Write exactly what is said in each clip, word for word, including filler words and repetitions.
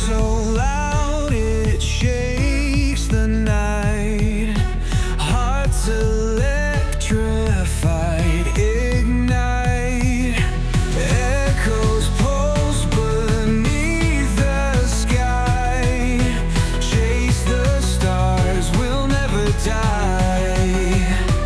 so loud it shakes the night. Hearts electrified, ignite. Echoes pulse beneath the sky. Chase the stars, we'll never die.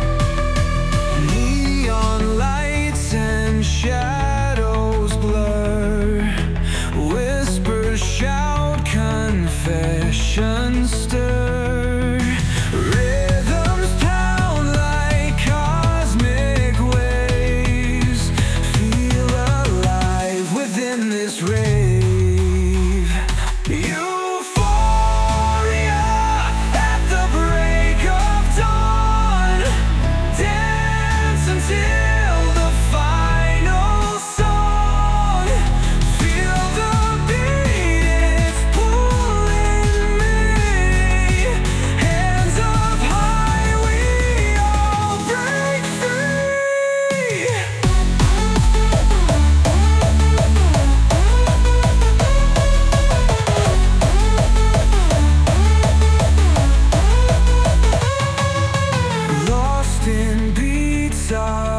Neon lights and shadows blur. Whispers shout, confessions stir. Rhythms pound like cosmic waves. Feel alive within this rave. Euphoria at the break of dawn. Dance until the final song. Feel the beat, it's pulling me. Hands up high, we all break free. Lost in beats.